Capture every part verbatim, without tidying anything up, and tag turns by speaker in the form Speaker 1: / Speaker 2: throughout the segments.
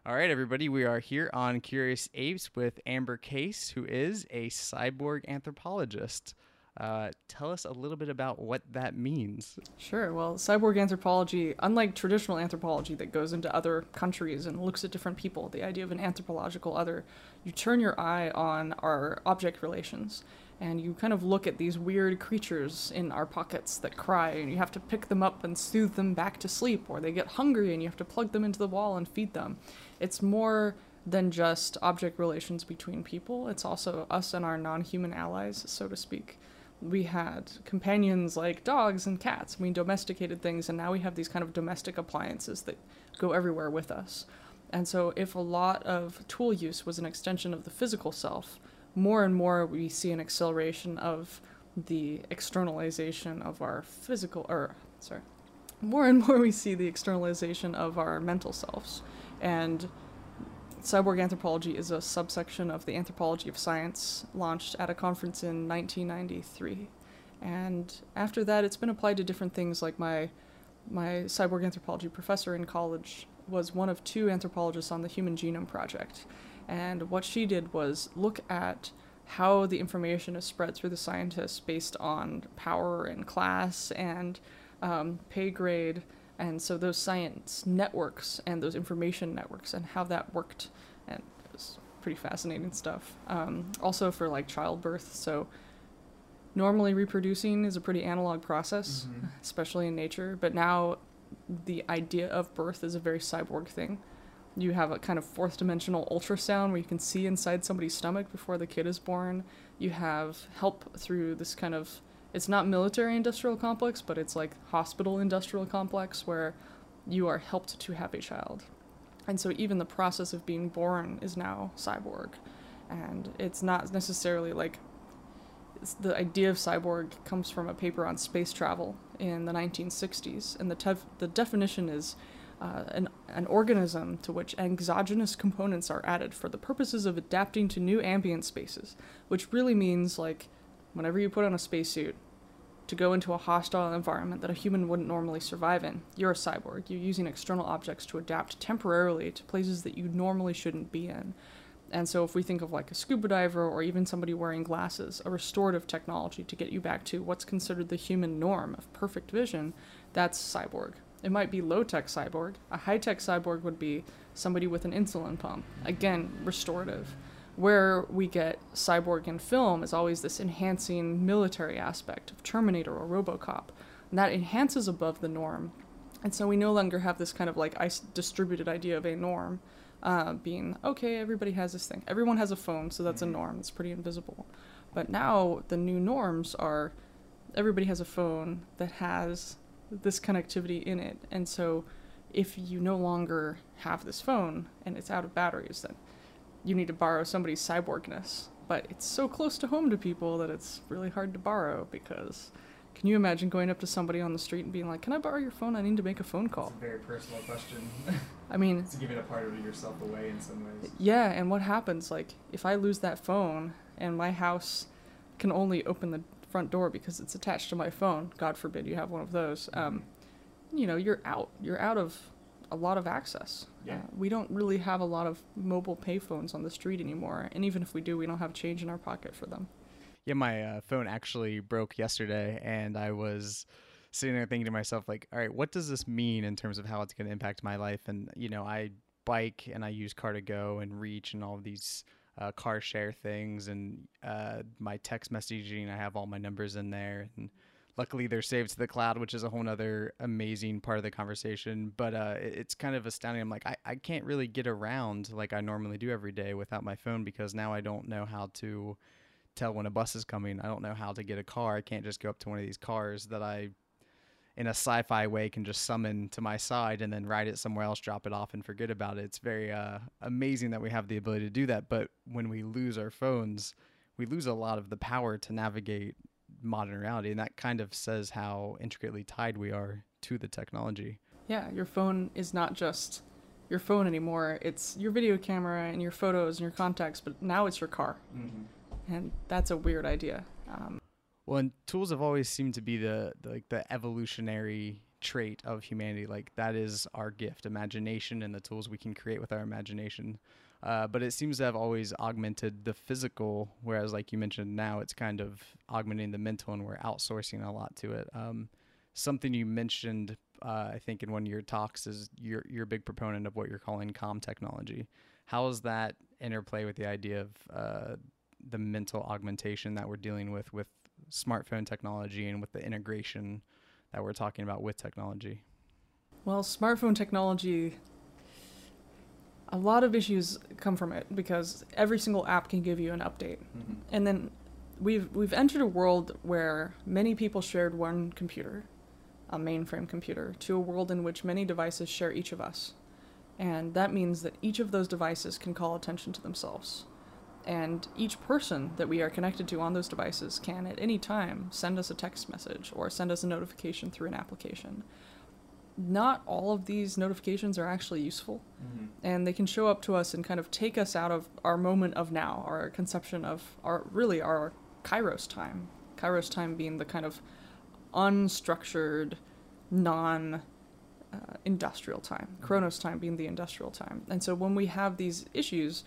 Speaker 1: All right, everybody, we are here on Curious Apes with Amber Case, who is a cyborg anthropologist. Uh, tell us a little bit about what that means.
Speaker 2: Sure. Well, cyborg anthropology, unlike traditional anthropology that goes into other countries and looks at different people, the idea of an anthropological other, you turn your eye on our object relations and you kind of look at these weird creatures in our pockets that cry and you have to pick them up and soothe them back to sleep, or they get hungry and you have to plug them into the wall and feed them. It's more than just object relations between people. It's also us and our non-human allies, so to speak. We had companions like dogs and cats. We domesticated things, and now we have these kind of domestic appliances that go everywhere with us. And so if a lot of tool use was an extension of the physical self, more and more we see an acceleration of the externalization of our physical, or sorry, more and more we see the externalization of our mental selves. And cyborg anthropology is a subsection of the anthropology of science, launched at a conference in nineteen ninety-three. And after that, it's been applied to different things. Like my my cyborg anthropology professor in college was one of two anthropologists on the Human Genome Project. And what she did was look at how the information is spread through the scientists based on power and class and um, pay grade. And so those science networks and those information networks and how that worked. And it was pretty fascinating stuff. Um, also for like childbirth. So normally reproducing is a pretty analog process, mm-hmm. especially in nature. But now the idea of birth is a very cyborg thing. You have a kind of fourth dimensional ultrasound where you can see inside somebody's stomach before the kid is born. You have help through this kind of, it's not military industrial complex, but it's like hospital industrial complex where you are helped to have a child. And so even the process of being born is now cyborg. And it's not necessarily like, it's, the idea of cyborg comes from a paper on space travel in the nineteen sixties. And the, tef- the definition is uh, an, an organism to which exogenous components are added for the purposes of adapting to new ambient spaces, which really means like whenever you put on a spacesuit to go into a hostile environment that a human wouldn't normally survive in, you're a cyborg. You're using external objects to adapt temporarily to places that you normally shouldn't be in. And so if we think of like a scuba diver or even somebody wearing glasses, a restorative technology to get you back to what's considered the human norm of perfect vision, that's cyborg. It might be low-tech cyborg. A high-tech cyborg would be somebody with an insulin pump. Again, restorative. Where we get cyborg in film is always this enhancing military aspect of Terminator or RoboCop. And that enhances above the norm. And so we no longer have this kind of like is- distributed idea of a norm uh, being, okay, everybody has this thing. Everyone has a phone, so that's a norm. It's pretty invisible. But now the new norms are everybody has a phone that has this connectivity in it. And so if you no longer have this phone and it's out of batteries, then you need to borrow somebody's cyborgness. But it's so close to home to people that it's really hard to borrow, because can you imagine going up to somebody on the street and being like, can I borrow your phone? I need to make a phone call.
Speaker 3: It's a very personal question.
Speaker 2: I mean,
Speaker 3: it's giving a part of yourself away in some ways.
Speaker 2: Yeah, and what happens, like, if I lose that phone and my house can only open the front door because it's attached to my phone, God forbid you have one of those, um, you know, you're out. You're out of a lot of access.
Speaker 3: Yeah.
Speaker 2: Uh, we don't really have a lot of mobile payphones on the street anymore, and even if we do, we don't have change in our pocket for them.
Speaker 1: Yeah, my uh, phone actually broke yesterday, and I was sitting there thinking to myself, like, all right, what does this mean in terms of how it's going to impact my life? And, you know, I bike and I use Car to Go and Reach and all of these uh, car share things, and uh, my text messaging, I have all my numbers in there, and luckily they're saved to the cloud, which is a whole nother amazing part of the conversation. But uh, it's kind of astounding. I'm like, I, I can't really get around like I normally do every day without my phone, because now I don't know how to tell when a bus is coming. I don't know how to get a car. I can't just go up to one of these cars that I, in a sci-fi way, can just summon to my side and then ride it somewhere else, drop it off, and forget about it. It's very uh, amazing that we have the ability to do that. But when we lose our phones, we lose a lot of the power to navigate modern reality, and that kind of says how intricately tied we are to the technology.
Speaker 2: Yeah, your phone is not just your phone anymore. It's your video camera and your photos and your contacts, but now it's your car. Mm-hmm. And that's a weird idea. Um,
Speaker 1: well, and tools have always seemed to be the, the like the evolutionary trait of humanity. Like that is our gift, imagination, and the tools we can create with our imagination. Uh, but it seems to have always augmented the physical, whereas like you mentioned, now it's kind of augmenting the mental, and we're outsourcing a lot to it. Um, something you mentioned, uh, I think in one of your talks, is you're you're a big proponent of what you're calling calm technology. How does that interplay with the idea of uh, the mental augmentation that we're dealing with with smartphone technology and with the integration that we're talking about with technology?
Speaker 2: Well, smartphone technology, a lot of issues come from it because every single app can give you an update.
Speaker 3: Mm-hmm.
Speaker 2: And then we've we've entered a world where many people shared one computer, a mainframe computer, to a world in which many devices share each of us. And that means that each of those devices can call attention to themselves. And each person that we are connected to on those devices can at any time send us a text message or send us a notification through an application. Not all of these notifications are actually useful,
Speaker 3: Mm-hmm.
Speaker 2: and they can show up to us and kind of take us out of our moment of now, our conception of our, really our Kairos time. Kairos time being the kind of unstructured, non uh, industrial time. Chronos time being the industrial time. And so when we have these issues,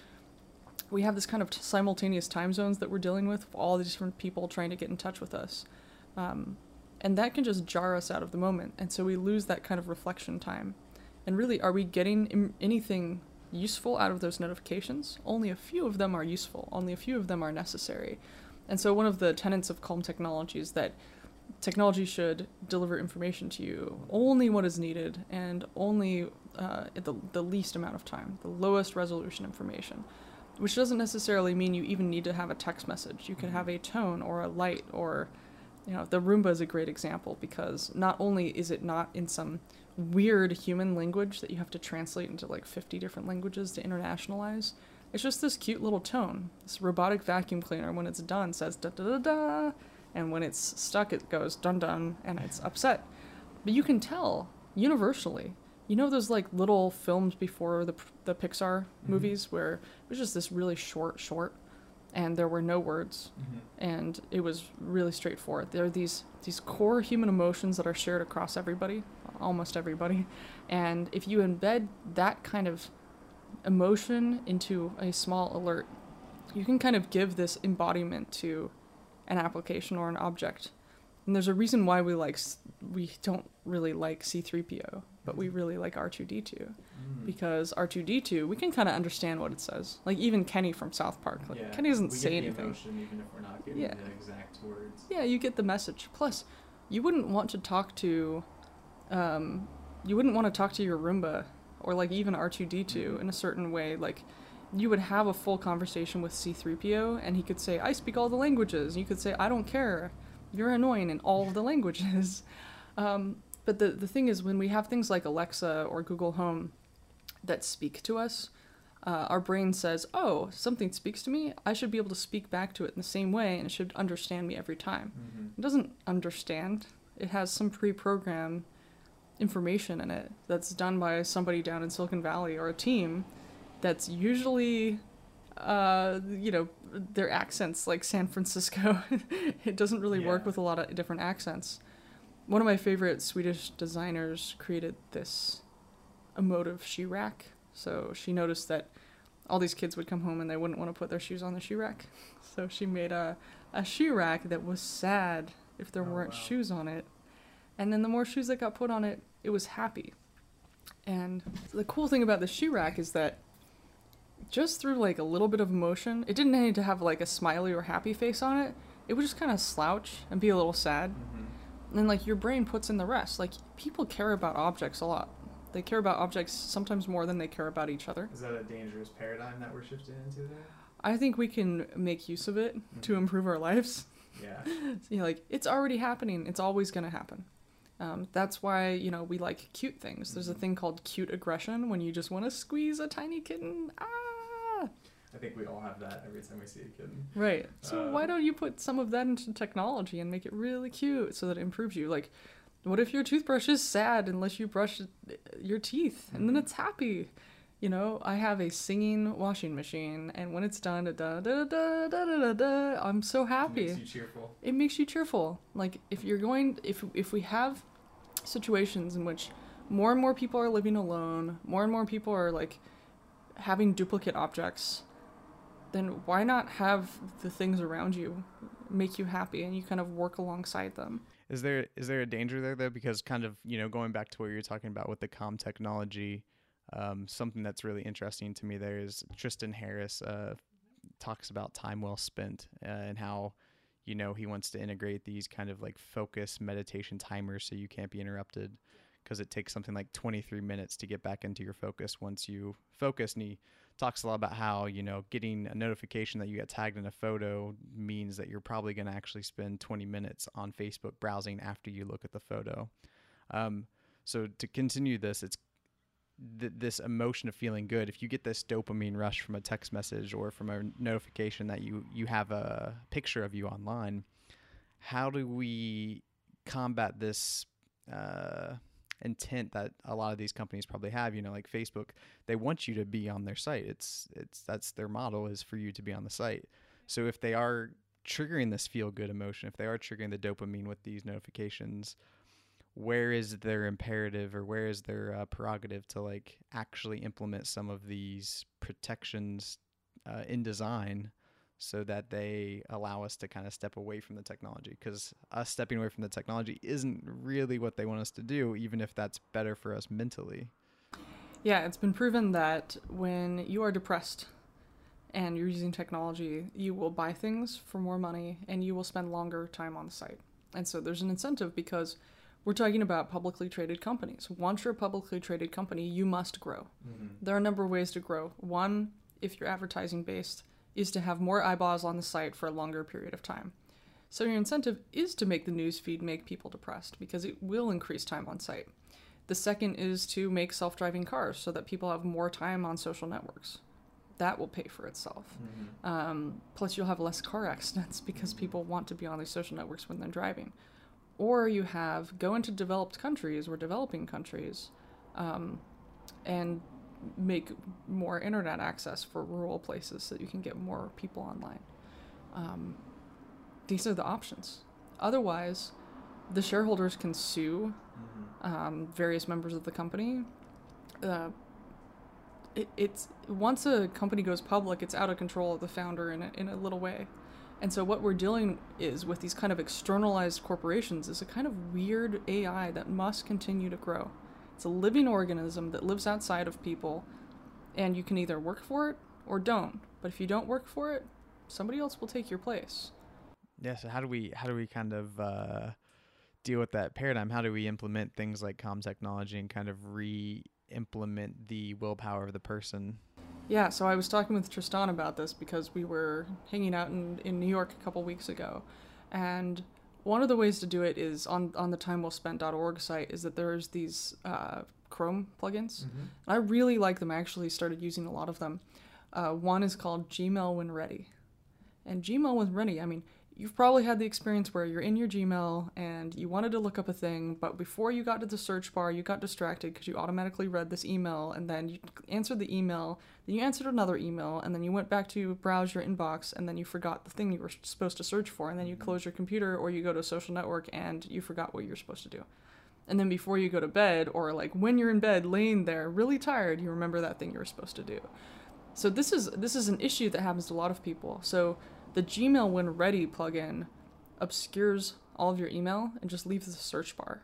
Speaker 2: we have this kind of t- simultaneous time zones that we're dealing with, all these different people trying to get in touch with us. Um, and that can just jar us out of the moment. And so we lose that kind of reflection time. And really, are we getting Im- anything useful out of those notifications? Only a few of them are useful. Only a few of them are necessary. And so one of the tenets of calm technology is that technology should deliver information to you only what is needed and only uh, at the, the least amount of time, the lowest resolution information. Which doesn't necessarily mean you even need to have a text message. You could have a tone or a light, or, you know, the Roomba is a great example because not only is it not in some weird human language that you have to translate into like fifty different languages to internationalize, it's just this cute little tone. This robotic vacuum cleaner, when it's done, says da da da da, and when it's stuck, it goes dun dun, and it's upset. But you can tell universally. You know those like little films before the the Pixar
Speaker 3: Mm-hmm.
Speaker 2: movies where it was just this really short short, and there were no words,
Speaker 3: Mm-hmm.
Speaker 2: and it was really straightforward. There are these these core human emotions that are shared across everybody, almost everybody, and if you embed that kind of emotion into a small alert, you can kind of give this embodiment to an application or an object. And there's a reason why we like s- we don't really like C three P O, but we really like R two D two.
Speaker 3: Mm-hmm.
Speaker 2: Because R two D two, we can kind of understand what it says. Like even Kenny from South Park, like
Speaker 3: Yeah,
Speaker 2: Kenny doesn't
Speaker 3: we
Speaker 2: say
Speaker 3: get the
Speaker 2: anything.
Speaker 3: emotion even if we're not getting
Speaker 2: Yeah.
Speaker 3: the exact words.
Speaker 2: Yeah, you get the message. Plus, you wouldn't want to talk to, um, you wouldn't want to talk to your Roomba or like even R two D two
Speaker 3: Mhm.
Speaker 2: in a certain way. Like, you would have a full conversation with C three P O, and he could say, "I speak all the languages." You could say, "I don't care. You're annoying in all of the languages." Um, but the the thing is, when we have things like Alexa or Google Home that speak to us, uh, our brain says, "Oh, something speaks to me. I should be able to speak back to it in the same way, and it should understand me every time."
Speaker 3: Mm-hmm.
Speaker 2: It doesn't understand. It has some pre-programmed information in it that's done by somebody down in Silicon Valley or a team that's usually, uh, you know, their accents like San Francisco. It doesn't really work
Speaker 3: Yeah.
Speaker 2: with a lot of different accents. One of my favorite Swedish designers created this emotive shoe rack. So she noticed that all these kids would come home and they wouldn't want to put their shoes on the shoe rack. So she made a, a shoe rack that was sad if there
Speaker 3: Oh,
Speaker 2: weren't
Speaker 3: wow.
Speaker 2: shoes on it. And then the more shoes that got put on it, it was happy. And the cool thing about the shoe rack is that just through like a little bit of emotion, it didn't need to have like a smiley or happy face on it. It would just kind of slouch and be a little sad.
Speaker 3: Mm-hmm.
Speaker 2: And then like your brain puts in the rest. Like people care about objects a lot. They care about objects sometimes more than they care about each other.
Speaker 3: Is that a dangerous paradigm that we're shifting into there?
Speaker 2: I think we can make use of it to
Speaker 3: Mhm.
Speaker 2: improve our lives.
Speaker 3: Yeah.
Speaker 2: You know, like it's already happening. It's always going to happen. Um, that's why, you know, we like cute things. There's a
Speaker 3: Mhm.
Speaker 2: thing called cute aggression when you just want to squeeze a tiny kitten. Ah!
Speaker 3: I think we all have that every time we see a kitten.
Speaker 2: Right. So
Speaker 3: Uh,
Speaker 2: why don't you put some of that into technology and make it really cute so that it improves you? Like, what if your toothbrush is sad unless you brush your teeth and then
Speaker 3: Mhm.
Speaker 2: it's happy? You know, I have a singing washing machine, and when it's done, da da da da da da da, I'm so
Speaker 3: It
Speaker 2: happy.
Speaker 3: makes you cheerful.
Speaker 2: It makes you cheerful. Like if you're going, if if we have situations in which more and more people are living alone, more and more people are like having duplicate objects, then why not have the things around you make you happy and you kind of work alongside them?
Speaker 1: Is there is there a danger there though? Because kind of, you know, going back to what you're talking about with the comm technology, um, something that's really interesting to me there is Tristan Harris uh, talks about time well spent uh, and how, you know, he wants to integrate these kind of like focus meditation timers so you can't be interrupted, because it takes something like twenty-three minutes to get back into your focus once you focus. And he talks a lot about how, you know, getting a notification that you get tagged in a photo means that you're probably going to actually spend twenty minutes on Facebook browsing after you look at the photo. Um, so to continue this, it's th- this emotion of feeling good. If you get this dopamine rush from a text message or from a notification that you, you have a picture of you online, how do we combat this uh, intent that a lot of these companies probably have? You know, like Facebook, they want you to be on their site. It's it's that's their model, is for you to be on the site. So if they are triggering this feel good emotion, if they are triggering the dopamine with these notifications, where is their imperative, or where is their uh, prerogative to like actually implement some of these protections uh, in design, so that they allow us to kind of step away from the technology? Because us stepping away from the technology isn't really what they want us to do, even if that's better for us mentally.
Speaker 2: Yeah, it's been proven that when you are depressed and you're using technology, you will buy things for more money and you will spend longer time on the site. And so there's an incentive, because we're talking about publicly traded companies. Once you're a publicly traded company, you must grow. Mm-hmm. There are a number of ways to grow. One, if you're advertising based, is to have more eyeballs on the site for a longer period of time. So your incentive is to make the news feed make people depressed, because it will increase time on site. The second is to make self-driving cars so that people have more time on social networks. That will pay for itself. Mm-hmm. Um, plus you'll have less car accidents because people want to be on these social networks when they're driving. Or you have go into developed countries or developing countries um, and make more internet access for rural places so that you can get more people online. Um, these are the options. Otherwise, the shareholders can sue um, various members of the company. Uh, it, it's once a company goes public, it's out of control of the founder in a, in a little way. And so what we're dealing is with these kind of externalized corporations is a kind of weird A I that must continue to grow. It's a living organism that lives outside of people, and you can either work for it or don't. But if you don't work for it, somebody else will take your place.
Speaker 1: Yeah, so how do we how do we kind of uh, deal with that paradigm? How do we implement things like comm technology and kind of re-implement the willpower of the person?
Speaker 2: Yeah, so I was talking with Tristan about this because we were hanging out in, in New York a couple weeks ago. And one of the ways to do it is on, on the time well spent dot org site is that there's these uh, Chrome plugins. Mm-hmm. And I really like them. I actually started using a lot of them. Uh, one is called Gmail When Ready. And Gmail When Ready, I mean, you've probably had the experience where you're in your Gmail and you wanted to look up a thing, but before you got to the search bar, you got distracted because you automatically read this email, and then you answered the email, then you answered another email, and then you went back to browse your inbox, and then you forgot the thing you were supposed to search for, and then you close your computer or you go to a social network and you forgot what you were supposed to do. And then before you go to bed, or like when you're in bed laying there really tired, you remember that thing you were supposed to do. So this is this is an issue that happens to a lot of people. So the Gmail When Ready plugin obscures all of your email and just leaves the search bar.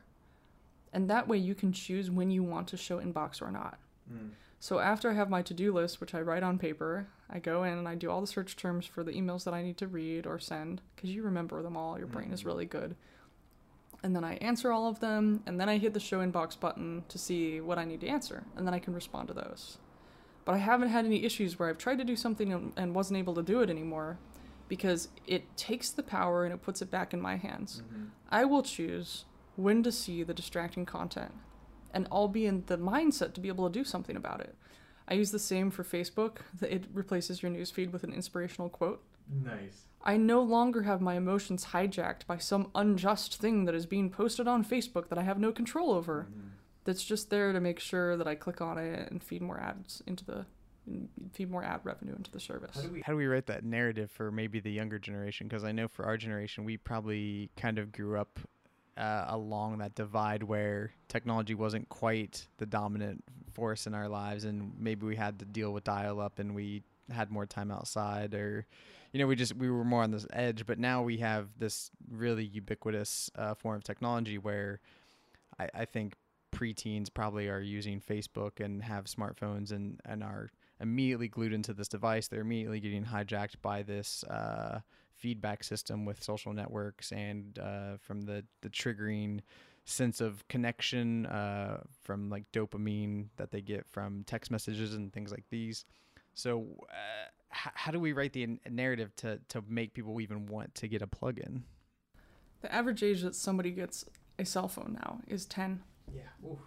Speaker 2: And that way you can choose when you want to show inbox or not. Mm. So after I have my to-do list, which I write on paper, I go in and I do all the search terms for the emails that I need to read or send, because you remember them all, your brain mm. is really good. And then I answer all of them, and then I hit the show inbox button to see what I need to answer, and then I can respond to those. But I haven't had any issues where I've tried to do something and wasn't able to do it anymore, because it takes the power and it puts it back in my hands. Mm-hmm. I will choose when to see the distracting content, and I'll be in the mindset to be able to do something about it. I use the same for Facebook. It replaces your newsfeed with an inspirational quote.
Speaker 3: Nice.
Speaker 2: I no longer have my emotions hijacked by some unjust thing that is being posted on Facebook that I have no control over. Mm-hmm. That's just there to make sure that I click on it and feed more ads into the feed more ad revenue into the service.
Speaker 1: How do we, how do we write that narrative for maybe the younger generation? Because I know for our generation, we probably kind of grew up uh, along that divide where technology wasn't quite the dominant force in our lives, and maybe we had to deal with dial-up and we had more time outside, or you know we just we were more on this edge. But now we have this really ubiquitous uh, form of technology where I, I think preteens probably are using Facebook and have smartphones and, and are immediately glued into this device. They're immediately getting hijacked by this uh, feedback system with social networks and uh, from the, the triggering sense of connection uh, from like dopamine that they get from text messages and things like these. So uh, h- how do we write the n- narrative to, to make people even want to get a plugin?
Speaker 2: The average age that somebody gets a cell phone now is ten.
Speaker 3: Yeah. Oof.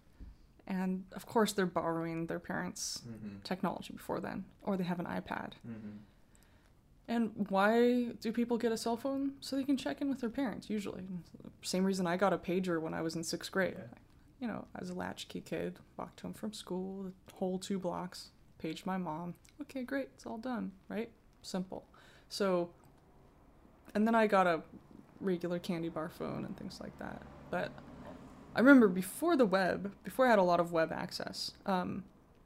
Speaker 2: And of course they're borrowing their parents'
Speaker 3: Mm-hmm.
Speaker 2: technology before then, or they have an iPad.
Speaker 3: Mm-hmm.
Speaker 2: And why do people get a cell phone? So they can check in with their parents, usually. Same reason I got a pager when I was in sixth grade.
Speaker 3: Yeah.
Speaker 2: You know, I was a latchkey kid, walked home from school, the whole two blocks, paged my mom. Okay, great, it's all done, right? Simple. So, and then I got a regular candy bar phone and things like that. But I remember before the web, before I had a lot of web access, um,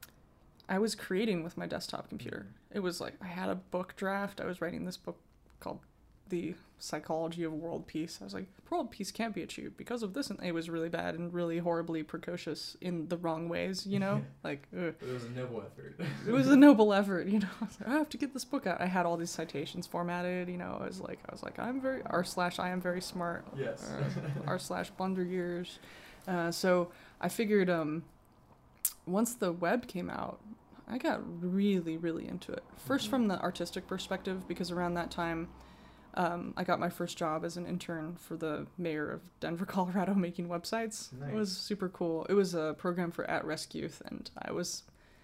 Speaker 2: I was creating with my desktop computer. It was like I had a book draft. I was writing this book called The Psychology of World Peace. I was like, world peace can't be achieved because of this. And it was really bad and really horribly precocious in the wrong ways, you know? Like, ugh.
Speaker 3: But it was a noble effort.
Speaker 2: It was a noble effort, you know? I was like, I have to get this book out. I had all these citations formatted, you know? I was like, I was like, I'm very, r slash I am very smart.
Speaker 3: Yes.
Speaker 2: Or r slash blunder years. Uh, so I figured um, once the web came out, I got really, really into it. First,
Speaker 3: Mhm.
Speaker 2: from the artistic perspective, because around that time, um, I got my first job as an intern for the mayor of Denver, Colorado, making websites.
Speaker 3: Nice.
Speaker 2: It was super cool. It was a program for at-risk youth, and I was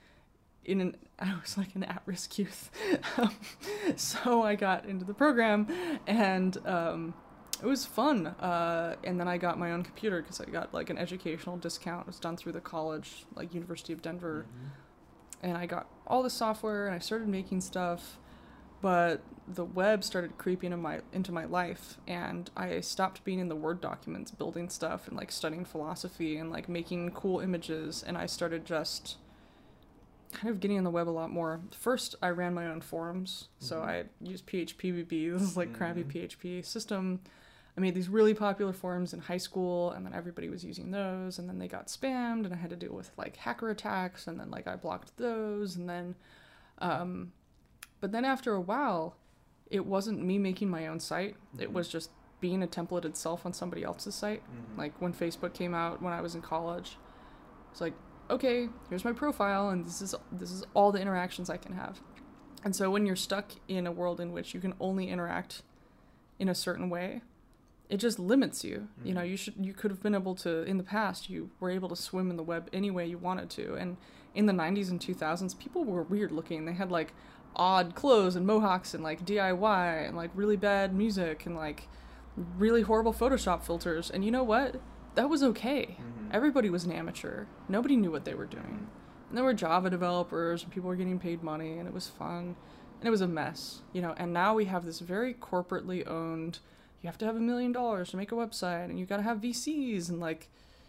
Speaker 2: in an I was like an at-risk youth. Um, so I got into the program, and um, it was fun. Uh, and then I got my own computer because I got like an educational discount. It was done through the college, like University of Denver.
Speaker 3: Mhm.
Speaker 2: And I got all the software and I started making stuff, but the web started creeping in my into my life, and I stopped being in the Word documents building stuff and like studying philosophy and like making cool images, and I started just kind of getting on the web a lot more. First, I ran my own forums, so
Speaker 3: Mhm.
Speaker 2: I used P H P B B, this is like crappy
Speaker 3: Mhm.
Speaker 2: P H P system. I made these really popular forums in high school, and then everybody was using those, and then they got spammed, and I had to deal with like hacker attacks, and then like I blocked those, and then, um, but then after a while, it wasn't me making my own site. It
Speaker 3: Mhm.
Speaker 2: was just being a template itself on somebody else's site.
Speaker 3: Mhm.
Speaker 2: Like when Facebook came out when I was in college, it's like, okay, here's my profile, and this is this is all the interactions I can have. And so when you're stuck in a world in which you can only interact in a certain way, it just limits you. Mm-hmm. You know, you should you could have been able to, in the past, you were able to swim in the web any way you wanted to. And in the nineties and two thousands, people were weird looking. They had like odd clothes and mohawks and like D I Y and like really bad music and like really horrible Photoshop filters. And you know what? That was okay.
Speaker 3: Mhm.
Speaker 2: Everybody was an amateur. Nobody knew what they were doing. And there were Java developers and people were getting paid money, and it was fun. And it was a mess, you know. And now we have this very corporately owned, you have to have a million dollars to make a website, and you got to have V Cs, and like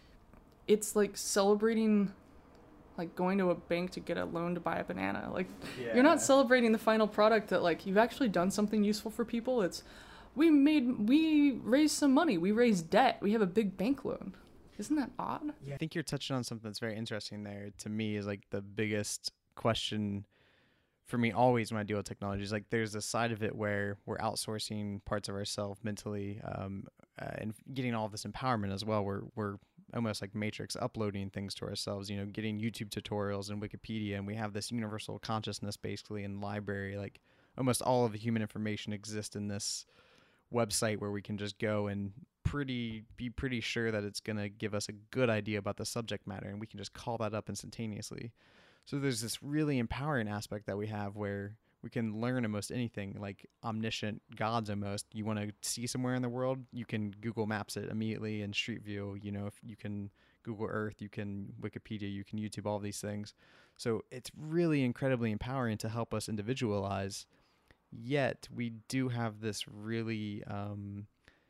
Speaker 2: it's like celebrating like going to a bank to get a loan to buy a banana. Like
Speaker 3: Yeah.
Speaker 2: you're not celebrating the final product that like you've actually done something useful for people. It's we made we raised some money. We raised debt. We have a big bank loan. Isn't that odd?
Speaker 1: I think you're touching on something that's very interesting there. To me, is like the biggest question for me always when I deal with technology is like there's a side of it where we're outsourcing parts of ourselves mentally um, uh, and getting all this empowerment as well. We're we're almost like Matrix uploading things to ourselves, you know, getting YouTube tutorials and Wikipedia, and we have this universal consciousness basically in library. Like almost all of the human information exists in this website where we can just go and pretty be pretty sure that it's going to give us a good idea about the subject matter, and we can just call that up instantaneously. So there's this really empowering aspect that we have where we can learn almost anything, like omniscient gods almost. You want to see somewhere in the world, you can Google Maps it immediately in Street View. You know, if you can Google Earth, you can Wikipedia, you can YouTube, all these things. So it's really incredibly empowering to help us individualize. Yet we do have this really um,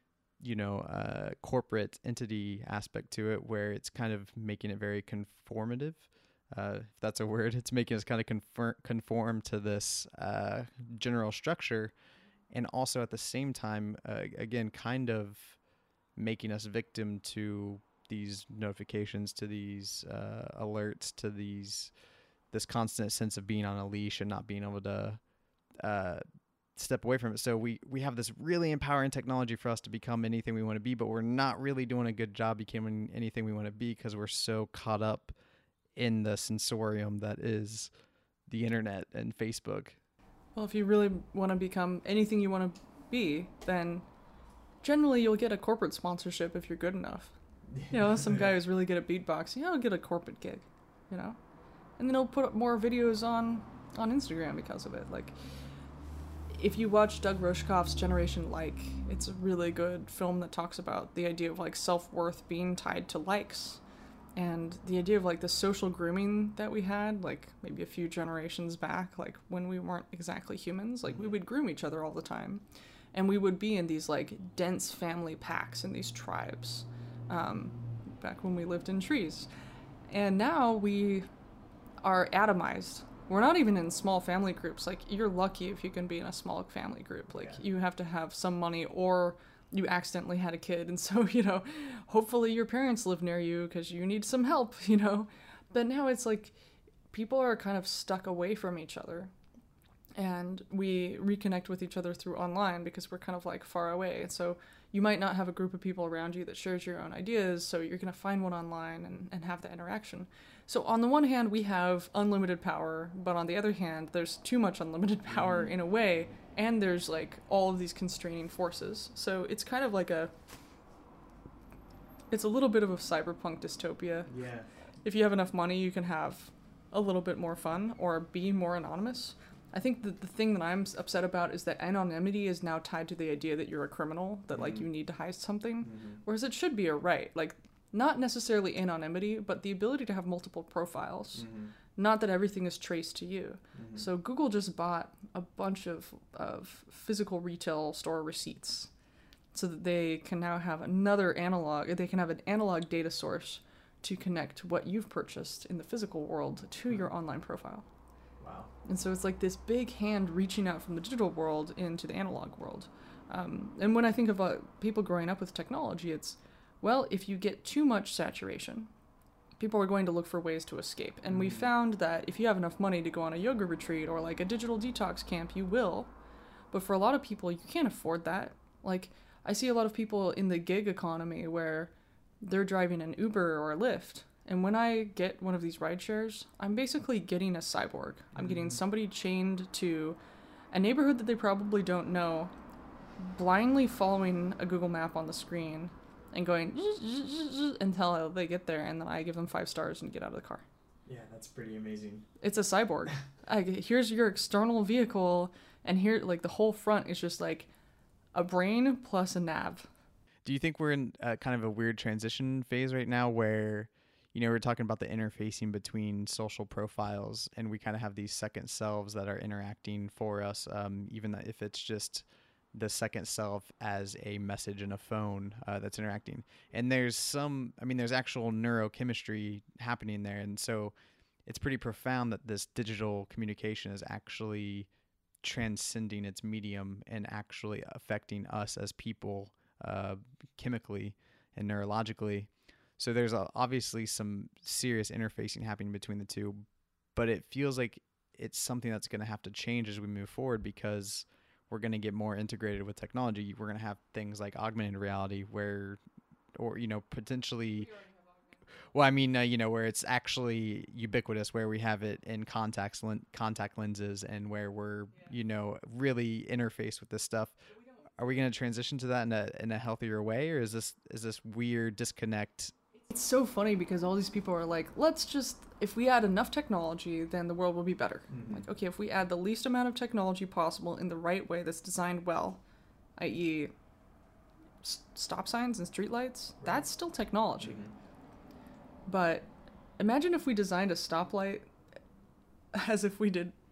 Speaker 1: you know, uh, corporate entity aspect to it, where it's kind of making it very conformative. Uh, if that's a word, it's making us kind of conform, conform to this uh, general structure. And also at the same time, uh, again, kind of making us victim to these notifications, to these uh, alerts, to these this constant sense of being on a leash and not being able to uh, step away from it. So we, we have this really empowering technology for us to become anything we want to be, but we're not really doing a good job becoming anything we want to be because we're so caught up in the sensorium that is the internet and Facebook.
Speaker 2: Well, if you really want to become anything you want to be, then generally you'll get a corporate sponsorship if you're good enough. You know, some guy who's really good at beatboxing, he'll get a corporate gig, you know? And then he'll put up more videos on, on Instagram because of it. Like, if you watch Doug Roshkoff's Generation Like, it's a really good film that talks about the idea of, like, self-worth being tied to likes. And the idea of, like, the social grooming that we had, like, maybe a few generations back, like, when we weren't exactly humans, like, we would groom each other all the time. And we would be in these, like, dense family packs in these tribes, um, back when we lived in trees. And now we are atomized. We're not even in small family groups. Like, you're lucky if you can be in a small family group. Like, yeah. You have to have some money, or you accidentally had a kid, and so, you know, hopefully your parents live near you because you need some help, you know. But now it's like people are kind of stuck away from each other, and we reconnect with each other through online because we're kind of like far away. And so you might not have a group of people around you that shares your own ideas, so you're going to find one online and, and have that interaction. So on the one hand, we have unlimited power, but on the other hand, there's too much unlimited power in a way, and there's like all of these constraining forces. So it's kind of like a, it's a little bit of a cyberpunk dystopia.
Speaker 3: Yeah.
Speaker 2: If you have enough money, you can have a little bit more fun or be more anonymous. I think that the thing that I'm upset about is that anonymity is now tied to the idea that you're a criminal, that, like,
Speaker 3: Mm-hmm.
Speaker 2: you need to hide something,
Speaker 3: Mm-hmm.
Speaker 2: whereas it should be a right. Like, not necessarily anonymity, but the ability to have multiple profiles.
Speaker 3: Mm-hmm.
Speaker 2: Not that everything is traced to you.
Speaker 3: Mm-hmm.
Speaker 2: So Google just bought a bunch of, of physical retail store receipts so that they can now have another analog, they can have an analog data source to connect what you've purchased in the physical world to your online profile.
Speaker 3: Wow.
Speaker 2: And so it's like this big hand reaching out from the digital world into the analog world. Um, and when I think of uh, people growing up with technology, it's, well, if you get too much saturation, people are going to look for ways to escape. And we found that if you have enough money to go on a yoga retreat or like a digital detox camp, you will. But for a lot of people, you can't afford that. Like, I see a lot of people in the gig economy where they're driving an Uber or a Lyft. And when I get one of these ride shares, I'm basically getting a cyborg. I'm getting somebody chained to a neighborhood that they probably don't know, blindly following a Google map on the screen and going until they get there, and then I give them five stars and get out of the car.
Speaker 3: Yeah, that's pretty amazing.
Speaker 2: It's a cyborg. Like, here's your external vehicle, and here, like, the whole front is just like a brain plus a nav.
Speaker 1: Do you think we're in uh, kind of a weird transition phase right now where, you know, we're talking about the interfacing between social profiles, and we kind of have these second selves that are interacting for us, um, even if it's just the second self as a message in a phone uh, that's interacting. And there's some, I mean, there's actual neurochemistry happening there. And so it's pretty profound that this digital communication is actually transcending its medium and actually affecting us as people uh, chemically and neurologically. So there's a, obviously some serious interfacing happening between the two, but it feels like it's something that's going to have to change as we move forward, because we're going to get more integrated with technology. We're going to have things like augmented reality where, or, you know, potentially, well, I mean, uh, you know, where it's actually ubiquitous, where we have it in contacts, len- contact lenses, and where we're, you know, really interfaced with this stuff. Are we going to transition to that in a in a healthier way, or is this is this weird disconnect?
Speaker 2: It's so funny because all these people are like, let's just, if we add enough technology, then the world will be better.
Speaker 3: Mm-hmm.
Speaker 2: Like, okay, if we add the least amount of technology possible in the right way that's designed well, that is s- stop signs and streetlights, right. That's still technology.
Speaker 3: Mm-hmm.
Speaker 2: But imagine if we designed a stoplight as if we did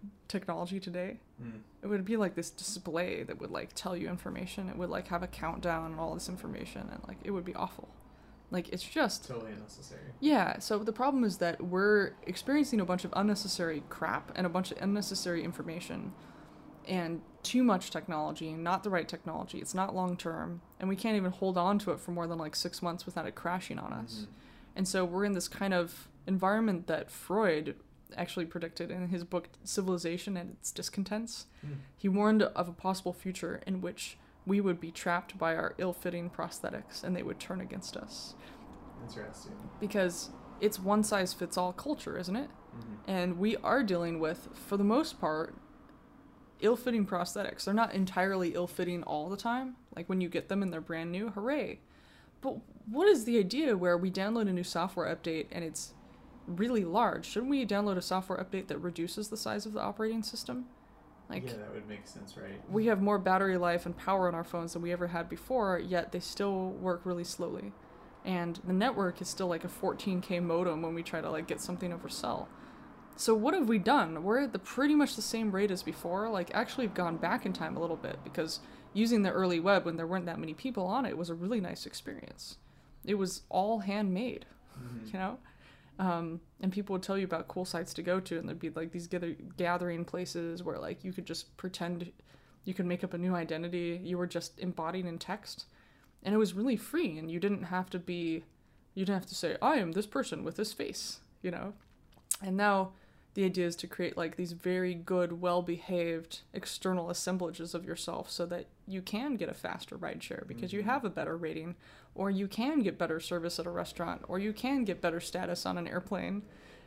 Speaker 2: technology today,
Speaker 3: Mm.
Speaker 2: it would be like this display that would like tell you information. It would like have a countdown and all this information, and like it would be awful. Like it's just
Speaker 3: Totally unnecessary.
Speaker 2: yeah. So the problem is that we're experiencing a bunch of unnecessary crap and a bunch of unnecessary information and too much technology, not the right technology. It's not long term, and we can't even hold on to it for more than like six months without it crashing on us.
Speaker 3: Mhm.
Speaker 2: And so we're in this kind of environment that Freud actually predicted in his book Civilization and Its Discontents.
Speaker 3: Mm.
Speaker 2: He warned of a possible future in which we would be trapped by our ill-fitting prosthetics and they would turn against us.
Speaker 3: Interesting.
Speaker 2: Because it's one-size-fits-all culture, isn't it?
Speaker 3: Mhm.
Speaker 2: And we are dealing with, for the most part, ill-fitting prosthetics. They're not entirely ill-fitting all the time. Like when you get them and they're brand new, hooray. But what is the idea where we download a new software update and it's really large? Shouldn't we download a software update that reduces the size of the operating system? Like,
Speaker 3: yeah, that would make sense, right?
Speaker 2: we have more battery life and power on our phones than we ever had before, yet they still work really slowly. And the network is still like a fourteen K modem when we try to like get something over cell. So what have we done? We're at the pretty much the same rate as before. Like actually we've gone back in time a little bit because using the early web when there weren't that many people on it was a really nice experience. It was all handmade,
Speaker 3: Mhm.
Speaker 2: you know? Um, and people would tell you about cool sites to go to, and there'd be like these gather- gathering places where like you could just pretend you could make up a new identity. You were just embodied in text, and it was really free, and you didn't have to be, you didn't have to say, I am this person with this face, you know? And now the idea is to create like these very good, well-behaved external assemblages of yourself so that you can get a faster ride share because you
Speaker 3: Mhm.
Speaker 2: have a better rating, or you can get better service at a restaurant, or you can get better status on an airplane.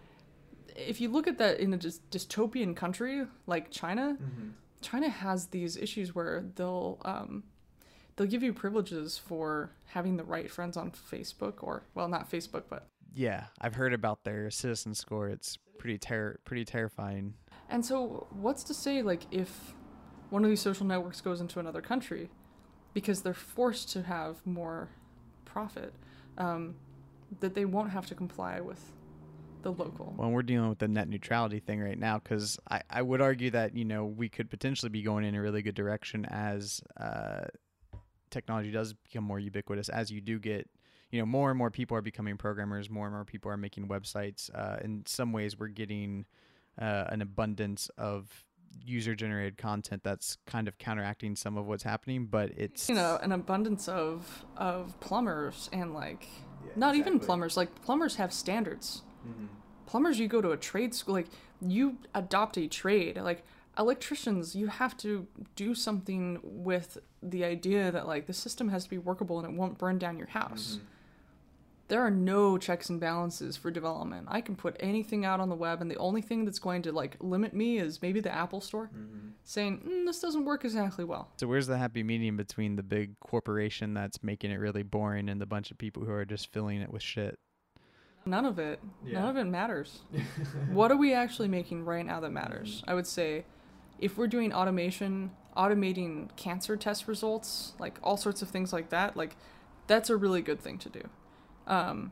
Speaker 2: If you look at that in a dys- dystopian country like China,
Speaker 3: Mhm.
Speaker 2: China has these issues where they'll um, they'll give you privileges for having the right friends on Facebook, or well, not Facebook, but
Speaker 1: Yeah, I've heard about their citizen score. It's pretty ter- pretty terrifying.
Speaker 2: and so what's to say like if one of these social networks goes into another country because they're forced to have more profit, um, that they won't have to comply with the local.
Speaker 1: When we're dealing with the net neutrality thing right now, because I, I would argue that, you know, we could potentially be going in a really good direction as uh, technology does become more ubiquitous, as you do get, you know, more and more people are becoming programmers, more and more people are making websites. Uh, in some ways, we're getting uh, an abundance of user-generated content that's kind of counteracting some of what's happening, but it's...
Speaker 2: You know, an abundance of of plumbers and like
Speaker 3: Yeah,
Speaker 2: not even
Speaker 3: exactly.
Speaker 2: plumbers. Like plumbers have standards.
Speaker 3: Mhm.
Speaker 2: Plumbers, you go to a trade school, like you adopt a trade. Like electricians, you have to do something with the idea that like the system has to be workable and it won't burn down your house.
Speaker 3: Mhm.
Speaker 2: There are no checks and balances for development. I can put anything out on the web, and the only thing that's going to like limit me is maybe the Apple Store
Speaker 3: Mhm.
Speaker 2: saying mm, this doesn't work exactly well.
Speaker 1: So where's the happy medium between the big corporation that's making it really boring and the bunch of people who are just filling it with shit?
Speaker 2: None of it.
Speaker 3: Yeah.
Speaker 2: None of it matters. What are we actually making right now that matters? I would say if we're doing automation, automating cancer test results, like all sorts of things like that, like that's a really good thing to do. Um,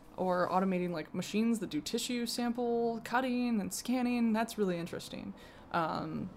Speaker 2: or automating like machines that do tissue sample cutting and scanning, that's really interesting. Um,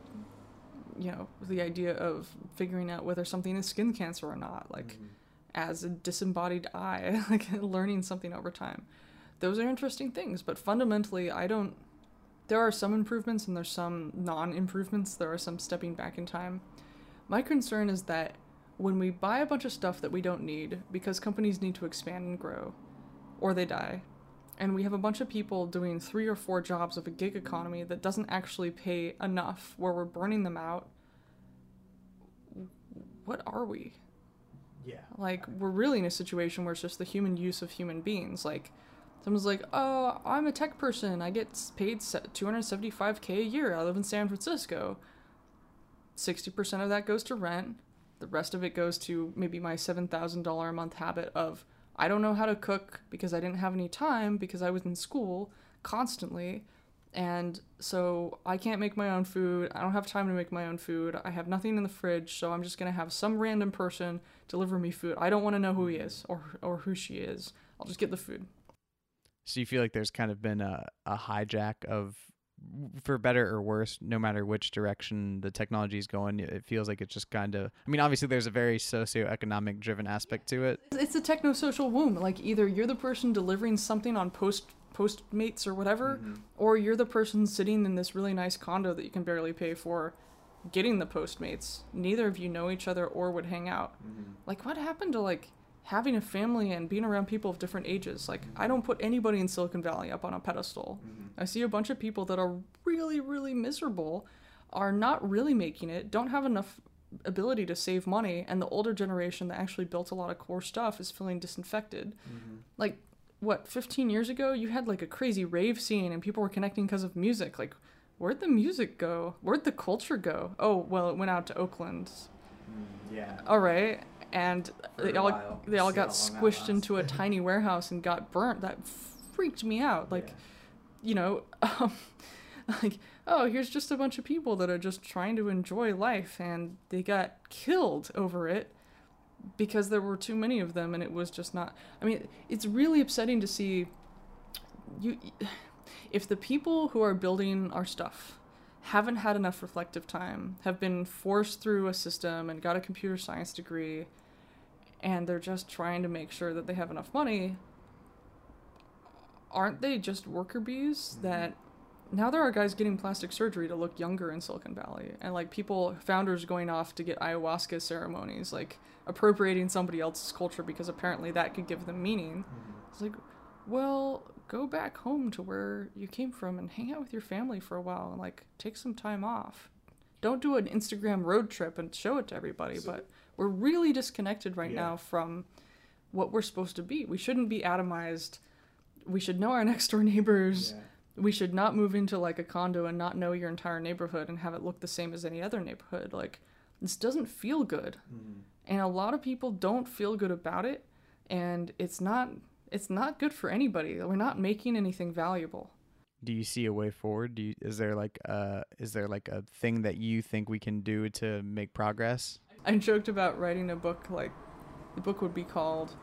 Speaker 2: you know, the idea of figuring out whether something is skin cancer or not, like
Speaker 3: Mhm.
Speaker 2: as a disembodied eye, like learning something over time. Those are interesting things, but fundamentally, I don't. There are some improvements and there's some non-improvements. There are some stepping back in time. My concern is that when we buy a bunch of stuff that we don't need because companies need to expand and grow, or they die, and we have a bunch of people doing three or four jobs of a gig economy that doesn't actually pay enough, where we're burning them out, what are we?
Speaker 3: Yeah.
Speaker 2: Like, we're really in a situation where it's just the human use of human beings. Like, someone's like, oh, I'm a tech person. I get s- paid se- two hundred seventy-five K a year. I live in San Francisco. sixty percent of that goes to rent. The rest of it goes to maybe my seven thousand dollars a month habit of, I don't know how to cook because I didn't have any time because I was in school constantly. And so I can't make my own food. I don't have time to make my own food. I have nothing in the fridge, so I'm just going to have some random person deliver me food. I don't want to know who he is or or who she is. I'll just get the food.
Speaker 1: So you feel like there's kind of been a, a hijack of for better or worse, no matter which direction the technology is going, it feels like it's just kind of, I mean, obviously there's a very socioeconomic driven aspect to it.
Speaker 2: It's a techno-social womb. Like either you're the person delivering something on post Postmates or whatever,
Speaker 3: Mm-hmm.
Speaker 2: or you're the person sitting in this really nice condo that you can barely pay for, getting the Postmates. Neither of you know each other or would hang out.
Speaker 3: Mm-hmm.
Speaker 2: Like what happened to like having a family and being around people of different ages? Like I don't put anybody in Silicon Valley up on a pedestal.
Speaker 3: Mm-hmm.
Speaker 2: I see a bunch of people that are really, really miserable, are not really making it, don't have enough ability to save money, and the older generation that actually built a lot of core stuff is feeling disinfected.
Speaker 3: Mm-hmm.
Speaker 2: Like, what, fifteen years ago, you had like a crazy rave scene and people were connecting because of music. Like, where'd the music go? Where'd the culture go? Oh, well, it went out to Oakland.
Speaker 3: Mm, yeah.
Speaker 2: All right. And
Speaker 3: For
Speaker 2: they
Speaker 3: a
Speaker 2: all
Speaker 3: while.
Speaker 2: they all
Speaker 3: See
Speaker 2: got
Speaker 3: how long that
Speaker 2: squished
Speaker 3: lasts.
Speaker 2: into a tiny warehouse and got burnt. That freaked me out. Like,
Speaker 3: Yeah.
Speaker 2: you know, um, like, oh, here's just a bunch of people that are just trying to enjoy life, and they got killed over it because there were too many of them, and it was just not. I mean, it's really upsetting to see you. If the people who are building our stuff haven't had enough reflective time, have been forced through a system and got a computer science degree, and they're just trying to make sure that they have enough money, aren't they just worker bees that now there are guys getting plastic surgery to look younger in Silicon Valley, and like people, founders going off to get ayahuasca ceremonies, like appropriating somebody else's culture because apparently that could give them meaning.
Speaker 3: Mm-hmm.
Speaker 2: It's like, well, go back home to where you came from and hang out with your family for a while and like take some time off. Don't do an Instagram road trip and show it to everybody,
Speaker 3: So-
Speaker 2: but we're really disconnected right
Speaker 3: Yeah.
Speaker 2: now from what we're supposed to be. We shouldn't be atomized. We should know our next door neighbors.
Speaker 3: Yeah.
Speaker 2: We should not move into like a condo and not know your entire neighborhood and have it look the same as any other neighborhood. Like, this doesn't feel good.
Speaker 3: Mm-hmm.
Speaker 2: And a lot of people don't feel good about it, and it's not it's not good for anybody. We're not making anything valuable.
Speaker 1: Do you see a way forward? Do you, is there like uh is there like a thing that you think we can do to make progress?
Speaker 2: I joked about writing a book, like the book would be called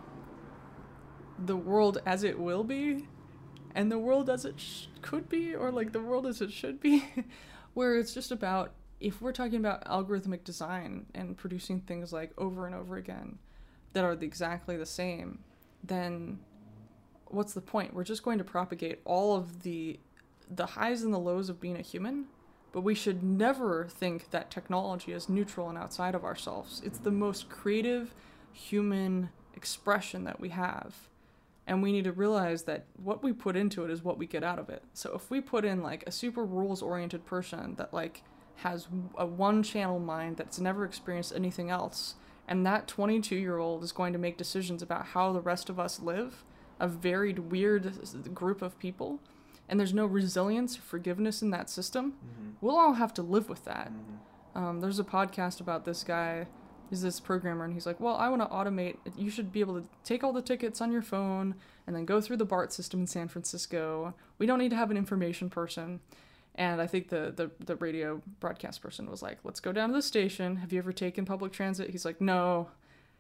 Speaker 2: The World as It Will Be and The World as It sh- Could Be, or like The World as It Should Be, where it's just about, if we're talking about algorithmic design and producing things like over and over again that are the, exactly the same, then what's the point? We're just going to propagate all of the the highs and the lows of being a human, but we should never think that technology is neutral and outside of ourselves. It's the most creative human expression that we have. And we need to realize that what we put into it is what we get out of it. So if we put in like a super rules-oriented person that like has a one-channel mind that's never experienced anything else, and that twenty-two-year-old is going to make decisions about how the rest of us live, a varied, weird group of people, and there's no resilience or forgiveness in that system,
Speaker 3: Mm-hmm.
Speaker 2: we'll all have to live with that.
Speaker 3: Mm-hmm.
Speaker 2: Um, there's a podcast about this guy. He's this programmer, and he's like, well, I want to automate. You should be able to take all the tickets on your phone and then go through the BART system in San Francisco. We don't need to have an information person. And I think the, the, the radio broadcast person was like, let's go down to the station. Have you ever taken public transit? He's like, no.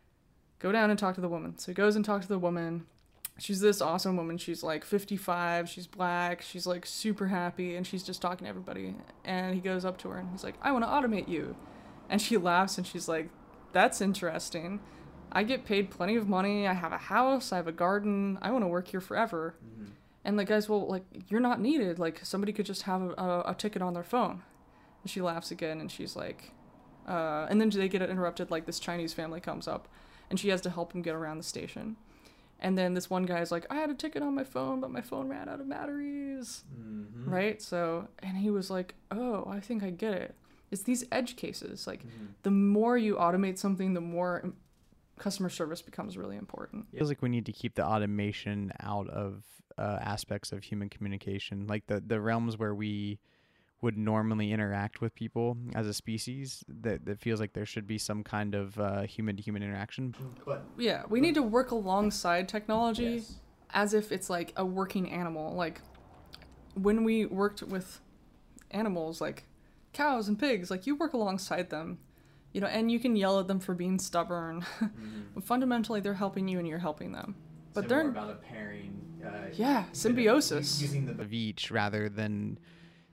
Speaker 2: Go down and talk to the woman. So he goes and talks to the woman. She's this awesome woman. She's like fifty-five. She's black. She's like super happy. And she's just talking to everybody. And he goes up to her and he's like, I want to automate you. And she laughs and she's like, that's interesting. I get paid plenty of money. I have a house. I have a garden. I want to work here forever.
Speaker 3: Mm-hmm.
Speaker 2: And the guy's, well, like, you're not needed. Like, somebody could just have a, a, a ticket on their phone. And she laughs again, and she's like, uh, and then they get interrupted, like, this Chinese family comes up, and she has to help him get around the station. And then this one guy's like, I had a ticket on my phone, but my phone ran out of batteries.
Speaker 3: Mm-hmm.
Speaker 2: Right? So, and he was like, oh, I think I get it. It's these edge cases. Like,
Speaker 3: Mm-hmm.
Speaker 2: the more you automate something, the more customer service becomes really important.
Speaker 1: It feels like we need to keep the automation out of uh, aspects of human communication, like the the realms where we would normally interact with people as a species. That that feels like there should be some kind of uh, human to human interaction.
Speaker 3: But
Speaker 2: Yeah, we need to work alongside technology
Speaker 3: yes.
Speaker 2: as if it's like a working animal. Like when we worked with animals like cows and pigs, like you work alongside them, you know, and you can yell at them for being stubborn.
Speaker 3: Mm-hmm.
Speaker 2: But fundamentally, they're helping you and you're helping them. But
Speaker 3: so
Speaker 2: they're
Speaker 3: more about a pairing. Uh,
Speaker 2: Yeah,
Speaker 3: bit of
Speaker 2: symbiosis.
Speaker 3: Using the
Speaker 1: Of each rather than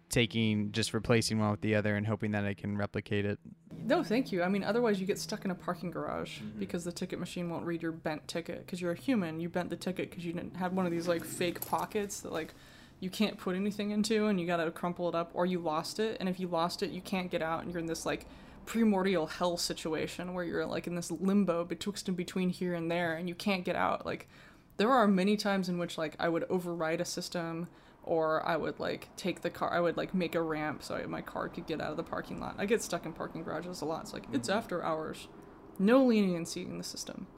Speaker 1: taking just replacing one with the other and hoping that I can replicate it.
Speaker 2: No, thank you. I mean, otherwise you get stuck in a parking garage
Speaker 3: Mhm.
Speaker 2: because the ticket machine won't read your bent ticket because you're a human. You bent the ticket because you didn't have one of these like fake pockets that like you can't put anything into and you gotta crumple it up, or you lost it, and if you lost it you can't get out and you're in this like primordial hell situation where you're like in this limbo betwixt and between here and there and you can't get out. Like there are many times in which like I would override a system, or I would like take the car, I would like make a ramp so my car could get out of the parking lot. I get stuck in parking garages a lot. It's like, it's after hours. No leniency in the system.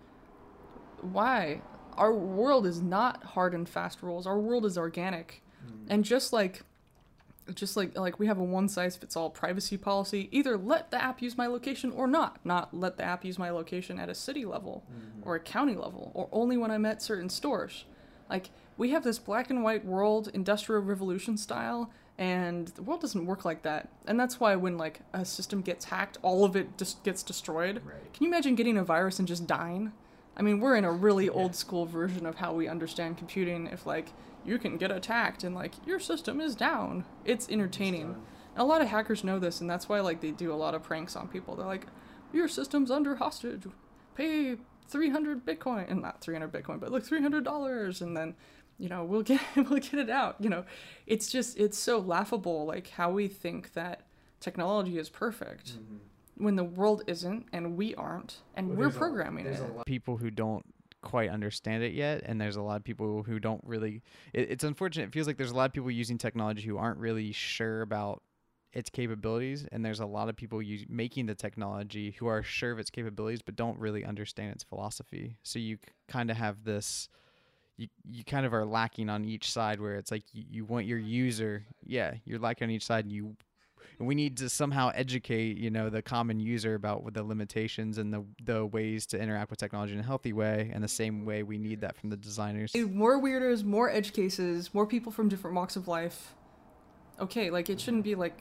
Speaker 2: Why? Our world is not hard and fast rules. Our world is organic. And just like, just like, like we have a one size fits all privacy policy, either let the app use my location or not. Not let the app use my location at a city level or a county level, or only when I'm at certain stores. Like, we have this black and white world, industrial revolution style, and the world doesn't work like that. And that's why when like a system gets hacked, all of it just gets destroyed.
Speaker 3: Right.
Speaker 2: Can you imagine getting a virus and just dying? I mean, we're in a really old school version of how we understand computing. If like you can get attacked and like your system is down, it's entertaining.
Speaker 3: done.
Speaker 2: And a lot of hackers know this, and that's why like they do a lot of pranks on people. They're like, your system's under hostage, pay three hundred Bitcoin, and not three hundred Bitcoin, but like three hundred dollars, and then, you know, we'll get we'll get it out. You know, it's just, it's so laughable, like how we think that technology is perfect when the world isn't, and we aren't, and
Speaker 3: Well,
Speaker 2: we're
Speaker 3: there's a-
Speaker 2: programming
Speaker 3: there's
Speaker 2: it.
Speaker 3: a lot-
Speaker 1: People who don't quite understand it yet, and there's a lot of people who don't really it, it's unfortunate. It feels like there's a lot of people using technology who aren't really sure about its capabilities, and there's a lot of people use, making the technology who are sure of its capabilities but don't really understand its philosophy. So you kind of have this you you kind of are lacking on each side, where it's like you, you want your user yeah you're lacking on each side, and you and we need to somehow educate, you know, the common user about what the limitations and the the ways to interact with technology in a healthy way, and the same way we need that from the designers.
Speaker 2: More weirdos, more edge cases, more people from different walks of life. Okay, like it shouldn't be like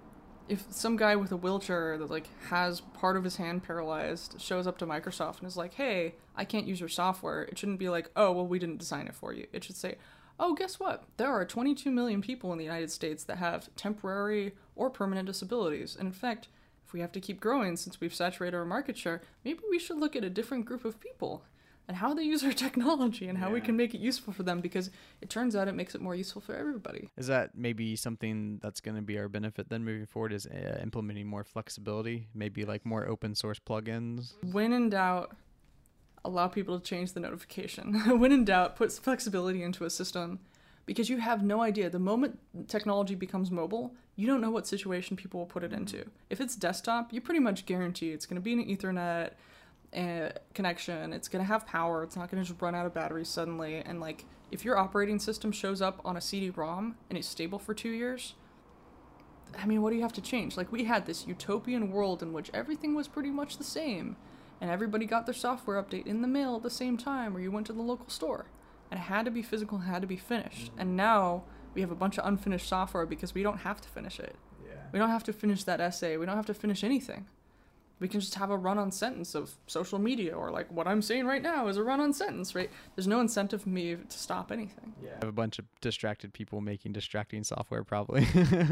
Speaker 2: if some guy with a wheelchair that like has part of his hand paralyzed shows up to Microsoft and is like, "Hey, I can't use your software." It shouldn't be like, "Oh, well, we didn't design it for you." It should say, "Oh, guess what? There are twenty-two million people in the United States that have temporary or permanent disabilities. And in fact, if we have to keep growing since we've saturated our market share, maybe we should look at a different group of people and how they use our technology and how we
Speaker 3: Yeah.
Speaker 2: can make it useful for them, because it turns out it makes it more useful for everybody."
Speaker 1: Is that maybe something that's going to be our benefit then moving forward, is uh, implementing more flexibility, maybe like more open source plugins?
Speaker 2: When in doubt, allow people to change the notification. When in doubt, put flexibility into a system, because you have no idea. The moment technology becomes mobile, you don't know what situation people will put it into. If it's desktop, you pretty much guarantee it's going to be an Ethernet uh, connection. It's going to have power. It's not going to just run out of batteries suddenly. And like, if your operating system shows up on a C D ROM and it's stable for two years, I mean, what do you have to change? Like, we had this utopian world in which everything was pretty much the same, and everybody got their software update in the mail at the same time, or you went to the local store. And it had to be physical, it had to be finished.
Speaker 3: Mm-hmm.
Speaker 2: And now we have a bunch of unfinished software because we don't have to finish it.
Speaker 3: Yeah.
Speaker 2: We don't have to finish that essay. We don't have to finish anything. We can just have a run-on sentence of social media, or like what I'm saying right now is a run-on sentence, right? There's no incentive for me to stop anything.
Speaker 3: Yeah.
Speaker 1: I have a bunch of distracted people making distracting software, probably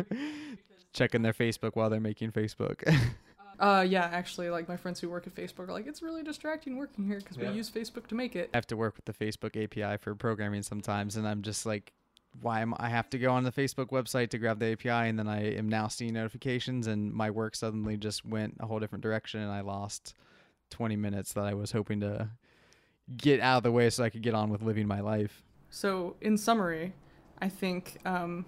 Speaker 1: checking their Facebook while they're making Facebook.
Speaker 2: Uh, yeah, actually, like my friends who work at Facebook are like, it's really distracting working here because
Speaker 3: Yeah.
Speaker 2: we use Facebook to make it.
Speaker 1: I have to work with the Facebook A P I for programming sometimes, and I'm just like, why am I have to go on the Facebook website to grab the A P I, and then I am now seeing notifications, and my work suddenly just went a whole different direction, and I lost twenty minutes that I was hoping to get out of the way so I could get on with living my life.
Speaker 2: So, in summary, I think um,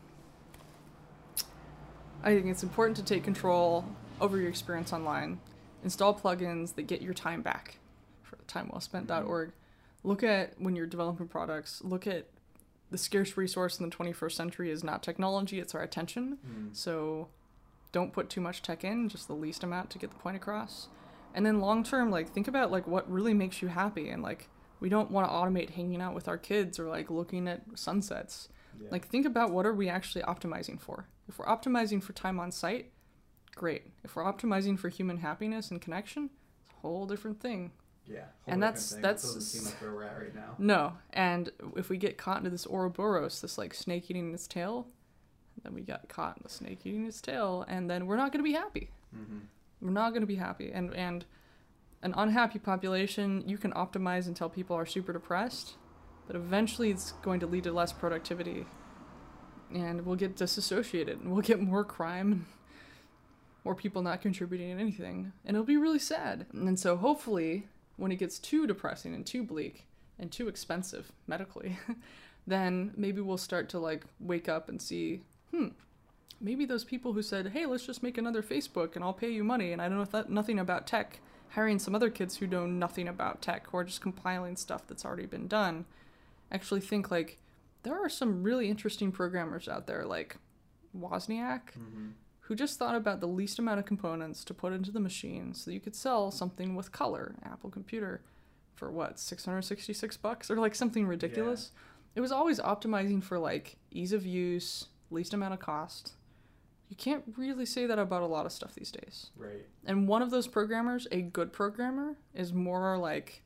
Speaker 2: I think it's important to take control over your experience online. Install plugins that get your time back for time well spent dot org. Look at, when you're developing products, look at the scarce resource in the twenty-first century is not technology, it's our attention.
Speaker 3: Mm.
Speaker 2: So don't put too much tech in, just the least amount to get the point across. And then long term, like, think about like what really makes you happy, and like, we don't want to automate hanging out with our kids or like looking at sunsets.
Speaker 3: Yeah.
Speaker 2: Like, think about what are we actually optimizing for. If we're optimizing for time on site, great. If we're optimizing for human happiness and connection, it's a whole different thing.
Speaker 3: Yeah. whole
Speaker 2: and
Speaker 3: different
Speaker 2: that's-
Speaker 3: thing.
Speaker 2: that's-
Speaker 3: That doesn't seem like where we're at right now.
Speaker 2: No, and if we get caught into this Ouroboros, this like snake eating its tail, then we got caught in the snake eating its tail, and then we're not going to be happy.
Speaker 3: Mm-hmm.
Speaker 2: We're not going to be happy. And, and an unhappy population, you can optimize until people are super depressed, but eventually it's going to lead to less productivity. And we'll get disassociated, and we'll get more crime, and more people not contributing in anything. And it'll be really sad. And so hopefully, when it gets too depressing and too bleak and too expensive medically, then maybe we'll start to like wake up and see, hmm, maybe those people who said, hey, let's just make another Facebook and I'll pay you money and I don't know th- nothing about tech, hiring some other kids who know nothing about tech or just compiling stuff that's already been done, actually think like, there are some really interesting programmers out there like Wozniak,
Speaker 3: Mm-hmm.
Speaker 2: who just thought about the least amount of components to put into the machine so that you could sell something with color, Apple Computer, for what, six hundred sixty-six bucks or like something ridiculous. Yeah. It was always optimizing for like ease of use, least amount of cost. You can't really say that about a lot of stuff these days.
Speaker 3: Right.
Speaker 2: And one of those programmers, a good programmer, is more like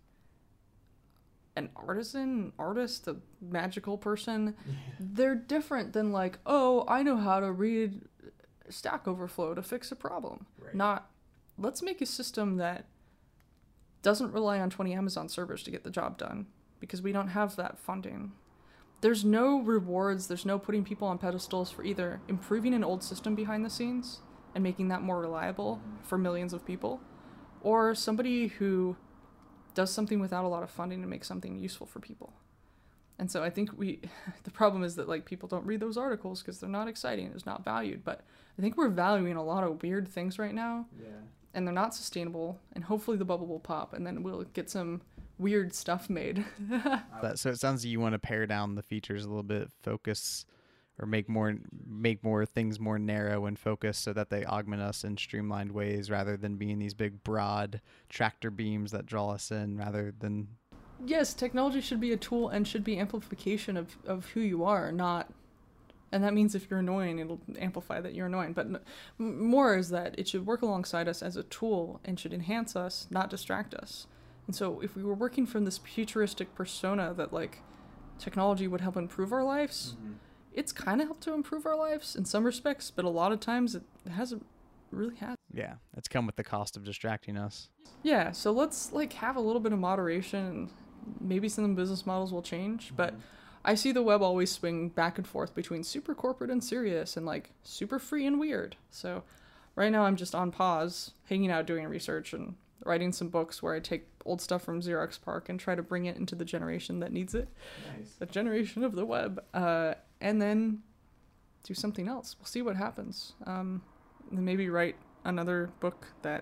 Speaker 2: an artisan, artist, a magical person.
Speaker 3: Yeah.
Speaker 2: They're different than like, oh, I know how to read Stack Overflow to fix a problem.
Speaker 3: Right.
Speaker 2: Not, let's make a system that doesn't rely on twenty Amazon servers to get the job done, because we don't have that funding. There's no rewards, there's no putting people on pedestals for either improving an old system behind the scenes and making that more reliable for millions of people, or somebody who does something without a lot of funding to make something useful for people. And so I think we, the problem is that like people don't read those articles because they're not exciting, it's not valued, but I think we're valuing a lot of weird things right now,
Speaker 3: Yeah.
Speaker 2: and they're not sustainable, and hopefully the bubble will pop, and then we'll get some weird stuff made.
Speaker 1: But, so it sounds like you want to pare down the features a little bit, focus, or make more make more things more narrow and focused so that they augment us in streamlined ways rather than being these big broad tractor beams that draw us in rather than...
Speaker 2: Yes, technology should be a tool and should be amplification of, of who you are, not... And that means if you're annoying, it'll amplify that you're annoying. But n- more is that it should work alongside us as a tool and should enhance us, not distract us. And so if we were working from this futuristic persona that, like, technology would help improve our lives,
Speaker 3: Mm-hmm.
Speaker 2: it's kind of helped to improve our lives in some respects, but a lot of times it hasn't really had.
Speaker 1: Yeah, it's come with the cost of distracting us.
Speaker 2: Yeah, so let's, like, have a little bit of moderation, and maybe some business models will change, but...
Speaker 3: Mhm.
Speaker 2: I see the web always swing back and forth between super corporate and serious and like super free and weird. So right now I'm just on pause, hanging out doing research and writing some books where I take old stuff from Xerox PARC and try to bring it into the generation that needs it,
Speaker 3: Nice.
Speaker 2: the generation of the web, uh, and then do something else. We'll see what happens. Um, and maybe write another book that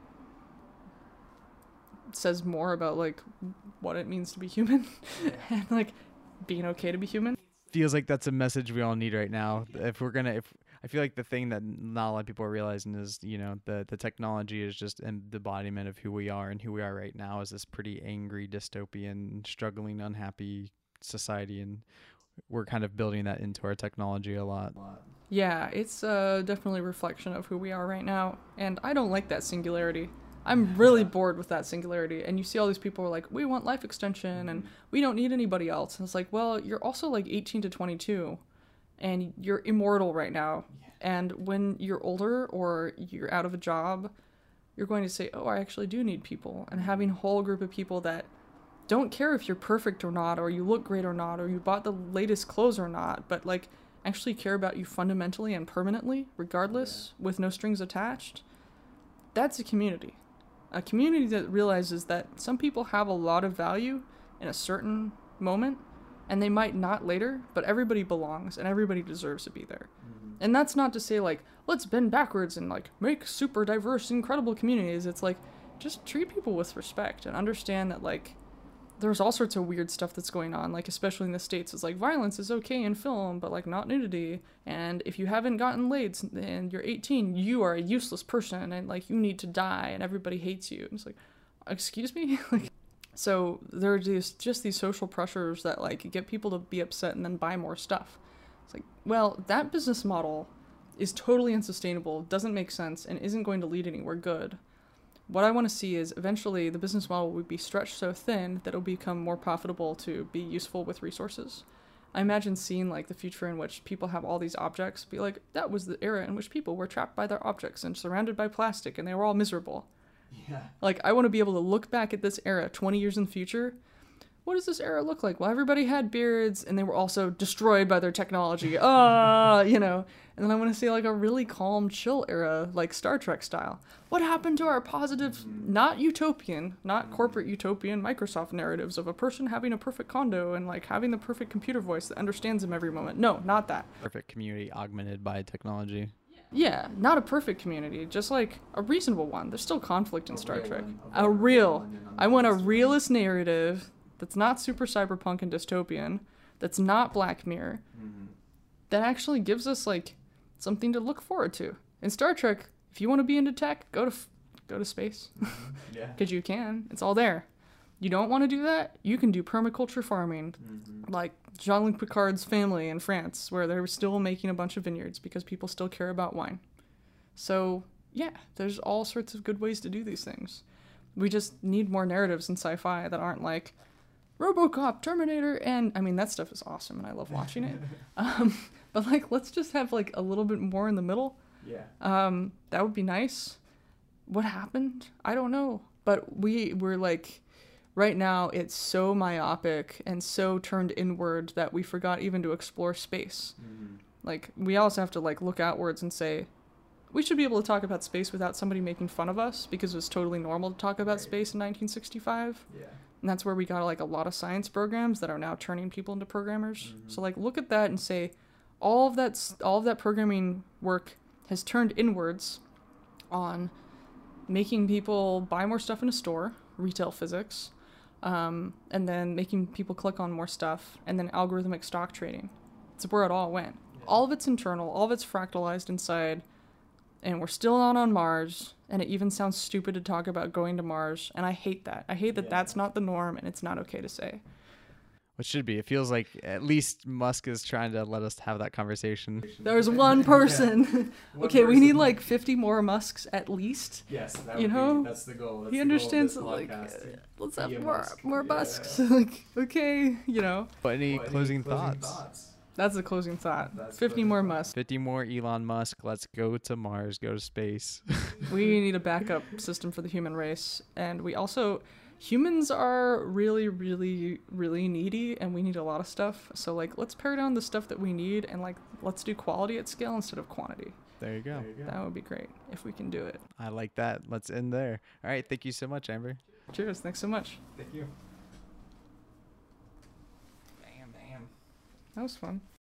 Speaker 2: says more about like what it means to be human
Speaker 3: Yeah.
Speaker 2: and like being okay to be human.
Speaker 1: Feels like that's a message we all need right now. If we're gonna, if I feel like the thing that not a lot of people are realizing is, you know, the the technology is just an embodiment of who we are, and who we are right now is this pretty angry, dystopian, struggling, unhappy society, and we're kind of building that into our technology a lot.
Speaker 3: A lot.
Speaker 2: Yeah, it's uh, definitely a reflection of who we are right now, and I don't like that singularity. I'm really bored with that singularity, and you see all these people are like, we want life extension, and we don't need anybody else, and it's like, well, you're also like eighteen to twenty-two, and you're immortal right now, and when you're older or you're out of a job, you're going to say, oh, I actually do need people, and having a whole group of people that don't care if you're perfect or not, or you look great or not, or you bought the latest clothes or not, but like actually care about you fundamentally and permanently, regardless, yeah. with no strings attached, that's a community. A community that realizes that some people have a lot of value in a certain moment, and they might not later, but everybody belongs, and everybody deserves to be there. Mm-hmm. And that's not to say, like, let's bend backwards and, like, make super diverse, incredible communities. It's like, just treat people with respect and understand that, like, there's all sorts of weird stuff that's going on, like, especially in the States. It's like, violence is okay in film, but, like, not nudity. And if you haven't gotten laid and you're eighteen, you are a useless person, and, like, you need to die, and everybody hates you. And it's like, excuse me? Like, so there are just, just these social pressures that, like, get people to be upset and then buy more stuff. It's like, well, that business model is totally unsustainable, doesn't make sense, and isn't going to lead anywhere good. What I want to see is eventually the business model would be stretched so thin that it'll become more profitable to be useful with resources. I imagine seeing like the future in which people have all these objects, be like, that was the era in which people were trapped by their objects and surrounded by plastic and they were all miserable.
Speaker 3: Yeah.
Speaker 2: Like, I want to be able to look back at this era twenty years in the future. What does this era look like? Well, everybody had beards and they were also destroyed by their technology. Ah, you know. And then I want to see like a really calm, chill era, like Star Trek style. What happened to our positive, not utopian, not corporate utopian Microsoft narratives of a person having a perfect condo and like having the perfect computer voice that understands them every moment? No, not that.
Speaker 1: Perfect community augmented by technology.
Speaker 2: Yeah, not a perfect community, just like a reasonable one. There's still conflict in
Speaker 3: A
Speaker 2: Star
Speaker 3: real
Speaker 2: Trek.
Speaker 3: one,
Speaker 2: A
Speaker 3: a
Speaker 2: real.
Speaker 3: one and
Speaker 2: I want a
Speaker 3: unbiased one.
Speaker 2: realist narrative that's not super cyberpunk and dystopian, that's not Black Mirror,
Speaker 3: Mhm.
Speaker 2: that actually gives us like something to look forward to. In Star Trek, if you want to be into tech, go to f- go to space,
Speaker 3: Yeah.
Speaker 2: because you can. It's all there. You don't want to do that? You can do permaculture farming,
Speaker 3: Mhm.
Speaker 2: like Jean-Luc Picard's family in France, where they were still making a bunch of vineyards because people still care about wine. So, yeah, there's all sorts of good ways to do these things. We just need more narratives in sci-fi that aren't like RoboCop, Terminator, and I mean, that stuff is awesome and I love watching it. Um, but like, let's just have like a little bit more in the middle.
Speaker 3: Yeah.
Speaker 2: Um, that would be nice. What happened? I don't know. But we we're like, right now it's so myopic and so turned inward that we forgot even to explore space.
Speaker 3: Mhm.
Speaker 2: Like, we also have to like look outwards and say, we should be able to talk about space without somebody making fun of us, because it was totally normal to talk about
Speaker 3: Right.
Speaker 2: space in nineteen sixty-five.
Speaker 3: Yeah.
Speaker 2: And that's where we got like a lot of science programs that are now turning people into programmers.
Speaker 3: Mhm.
Speaker 2: So like, look at that and say, all of that s- all of that programming work has turned inwards on making people buy more stuff in a store, retail physics, um, and then making people click on more stuff, and then algorithmic stock trading. It's where it all went.
Speaker 3: Yeah.
Speaker 2: All of it's internal, all of it's fractalized inside, and we're still not on Mars, and it even sounds stupid to talk about going to Mars, and I hate that. I hate that
Speaker 3: Yeah.
Speaker 2: that's not the norm, and it's not okay to say.
Speaker 1: What should be? It feels like at least Musk is trying to let us have that conversation.
Speaker 2: There's one person.
Speaker 3: One
Speaker 2: Okay, we need
Speaker 3: person.
Speaker 2: like fifty more Musks at least.
Speaker 3: Yes, that
Speaker 2: you
Speaker 3: would
Speaker 2: know,
Speaker 3: be, that's the goal. That's
Speaker 2: He
Speaker 3: the goal of
Speaker 2: understands
Speaker 3: this
Speaker 2: that, like,
Speaker 3: podcast.
Speaker 2: uh, let's
Speaker 3: Be
Speaker 2: have
Speaker 3: a
Speaker 2: more,
Speaker 3: Musk.
Speaker 2: more
Speaker 3: Yeah.
Speaker 2: Musks. Like, okay, you know,
Speaker 1: But any
Speaker 3: Well, any
Speaker 1: closing, thoughts?
Speaker 3: thoughts?
Speaker 2: that's the closing thought.
Speaker 3: That's
Speaker 2: fifty
Speaker 3: closing
Speaker 2: more
Speaker 3: thought.
Speaker 2: Musks.
Speaker 1: fifty more Elon Musk. Let's go to Mars, go to space.
Speaker 2: We need a backup system for the human race, and we also, humans are really, really, really needy, and we need a lot of stuff. So like, let's pare down the stuff that we need, and like, let's do quality at scale instead of quantity.
Speaker 1: There you go.
Speaker 3: There you go.
Speaker 2: That would be great if we can do it.
Speaker 1: I like that. Let's end there. All right. Thank you so much, Amber.
Speaker 2: Cheers. Thanks so much.
Speaker 3: Thank you.
Speaker 1: Damn, damn.
Speaker 2: That was fun.